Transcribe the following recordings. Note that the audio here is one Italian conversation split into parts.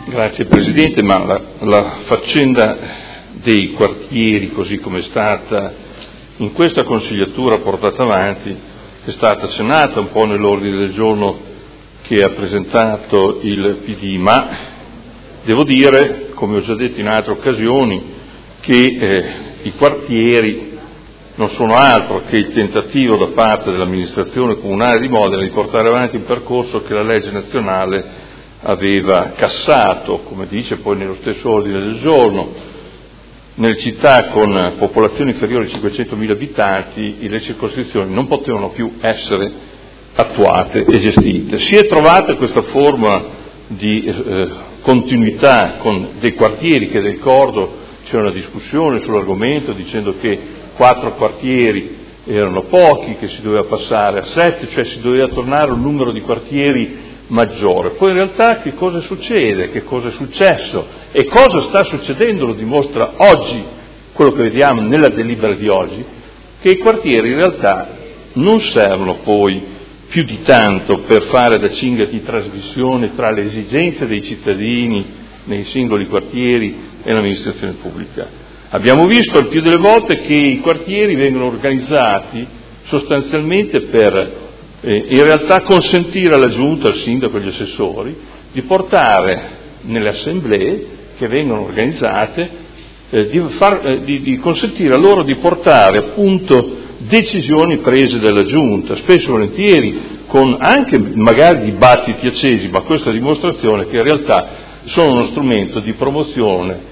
Grazie Presidente, ma la faccenda dei quartieri, così come è stata in questa consigliatura portata avanti, è stata accennata un po' nell'ordine del giorno che ha presentato il PD, ma devo dire, come ho già detto in altre occasioni, che i quartieri non sono altro che il tentativo da parte dell'amministrazione comunale di Modena di portare avanti un percorso che la legge nazionale aveva cassato, come dice poi nello stesso ordine del giorno. Nelle città con popolazione inferiore ai 500.000 abitanti le circoscrizioni non potevano più essere attuate e gestite. Si è trovata questa forma di continuità con dei quartieri che, ricordo, c'è una discussione sull'argomento dicendo che 4 quartieri erano pochi, che si doveva passare a 7, cioè si doveva tornare a un numero di quartieri maggiore. Poi in realtà che cosa succede? Che cosa è successo? E cosa sta succedendo? Lo dimostra oggi, quello che vediamo nella delibera di oggi, che i quartieri in realtà non servono poi più di tanto per fare da cinghia di trasmissione tra le esigenze dei cittadini nei singoli quartieri e l'amministrazione pubblica. Abbiamo visto il più delle volte che i quartieri vengono organizzati sostanzialmente per in realtà consentire alla Giunta, al Sindaco e agli assessori di nelle assemblee che vengono organizzate, di consentire a loro di portare appunto decisioni prese dalla Giunta, spesso e volentieri con anche magari dibattiti accesi, ma questa è dimostrazione che in realtà sono uno strumento di promozione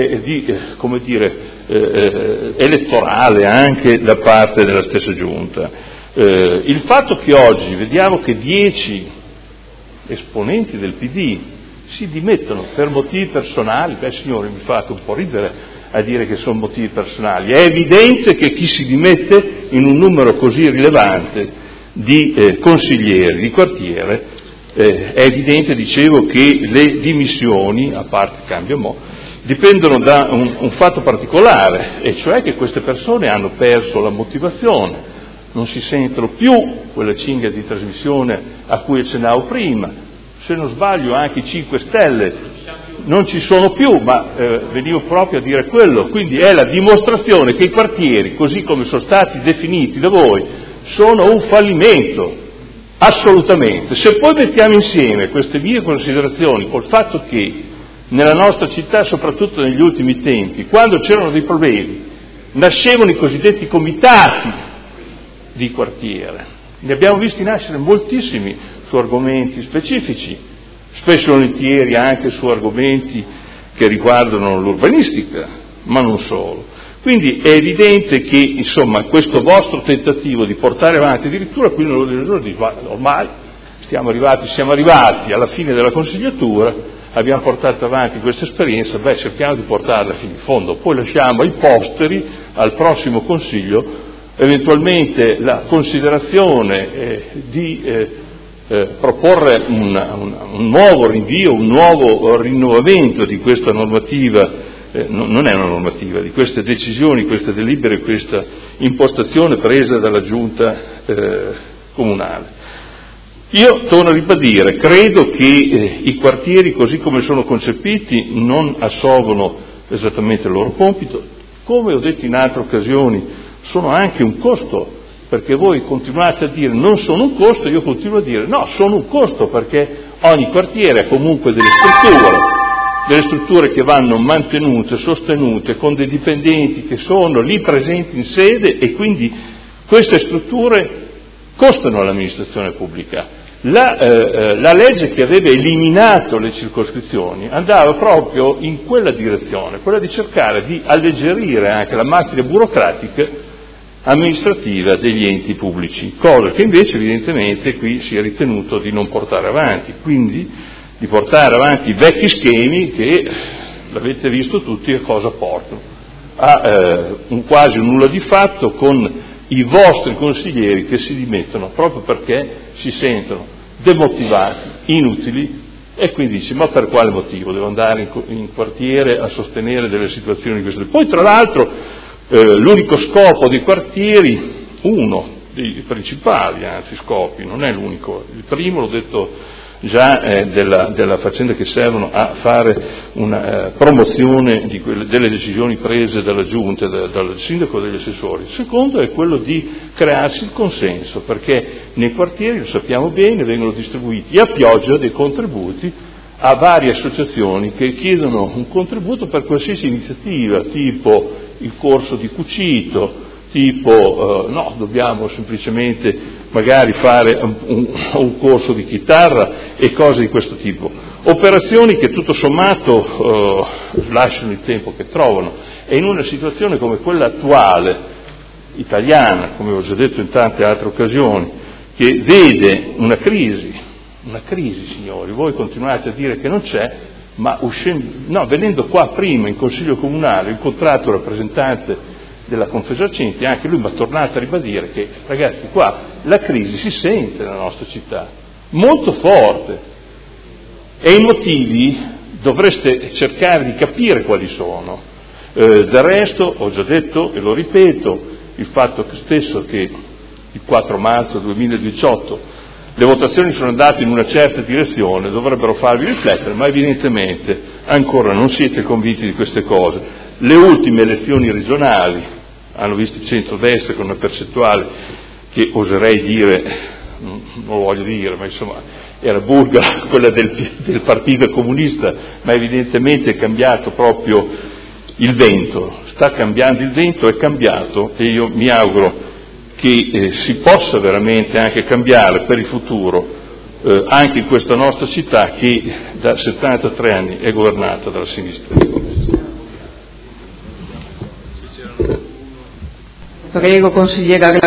elettorale anche da parte della stessa Giunta. Il fatto che oggi vediamo che 10 esponenti del PD si dimettono per motivi personali, signori, mi fate un po' ridere a dire che sono motivi personali. È evidente che chi si dimette in un numero così rilevante di consiglieri di quartiere, è evidente, dicevo, che le dimissioni, a parte cambio dipendono da un fatto particolare, e cioè che queste persone hanno perso la motivazione, non si sentono più quella cinghia di trasmissione a cui accennavo prima. Se non sbaglio anche i 5 Stelle non ci sono più, ma venivo proprio a dire quello. Quindi è la dimostrazione che i quartieri, così come sono stati definiti da voi, sono un fallimento, assolutamente. Se poi mettiamo insieme queste mie considerazioni col fatto che nella nostra città, soprattutto negli ultimi tempi, quando c'erano dei problemi, nascevano i cosiddetti comitati di quartiere. Ne abbiamo visti nascere moltissimi su argomenti specifici, spesso volentieri anche su argomenti che riguardano l'urbanistica, ma non solo. Quindi è evidente che, insomma, questo vostro tentativo di portare avanti, addirittura qui nell'ordine del giorno dice, ormai siamo arrivati alla fine della consigliatura, abbiamo portato avanti questa esperienza, cerchiamo di portarla fino in fondo, poi lasciamo ai posteri, al prossimo Consiglio, eventualmente la considerazione di proporre un nuovo rinvio, un nuovo rinnovamento di questa normativa, non è una normativa, di queste decisioni, queste delibere, questa impostazione presa dalla Giunta comunale. Io torno a ribadire, credo che i quartieri così come sono concepiti non assolvono esattamente il loro compito, come ho detto in altre occasioni sono anche un costo, perché voi continuate a dire non sono un costo, io continuo a dire no, sono un costo, perché ogni quartiere ha comunque delle strutture che vanno mantenute, sostenute, con dei dipendenti che sono lì presenti in sede, e quindi queste strutture costano all'amministrazione pubblica. La legge che aveva eliminato le circoscrizioni andava proprio in quella direzione, quella di cercare di alleggerire anche la macchina burocratica amministrativa degli enti pubblici, cosa che invece evidentemente qui si è ritenuto di non portare avanti, quindi di portare avanti i vecchi schemi che, l'avete visto tutti, a cosa portano? A quasi un nulla di fatto, con i vostri consiglieri che si dimettono proprio perché si sentono demotivati, inutili, e quindi dice, ma per quale motivo devo andare in quartiere a sostenere delle situazioni di questo tipo? Poi tra l'altro l'unico scopo dei quartieri, uno dei principali anzi scopi, non è l'unico, il primo l'ho detto già della faccenda che servono a fare una promozione delle decisioni prese dalla Giunta, dal Sindaco e dagli assessori. Il secondo è quello di crearsi il consenso, perché nei quartieri, lo sappiamo bene, vengono distribuiti a pioggia dei contributi a varie associazioni che chiedono un contributo per qualsiasi iniziativa, tipo il corso di cucito, tipo no, dobbiamo semplicemente magari fare un corso di chitarra e cose di questo tipo. Operazioni che tutto sommato lasciano il tempo che trovano, e in una situazione come quella attuale, italiana, come ho già detto in tante altre occasioni, che vede una crisi signori, voi continuate a dire che non c'è, ma venendo qua prima in Consiglio Comunale, ho incontrato il rappresentante della Confesercenti, anche lui mi ha tornato a ribadire che, ragazzi, qua la crisi si sente nella nostra città, molto forte, e i motivi dovreste cercare di capire quali sono. Del resto, ho già detto e lo ripeto, il fatto stesso che il 4 marzo 2018 le votazioni sono andate in una certa direzione, dovrebbero farvi riflettere, ma evidentemente ancora non siete convinti di queste cose. Le ultime elezioni regionali hanno visto il centrodestra con una percentuale che oserei dire, non lo voglio dire, ma insomma era bulgara, quella del Partito Comunista, ma evidentemente è cambiato proprio il vento, sta cambiando il vento, è cambiato, e io mi auguro che si possa veramente anche cambiare per il futuro anche in questa nostra città che da 73 anni è governata dalla sinistra. Prego, consigliera.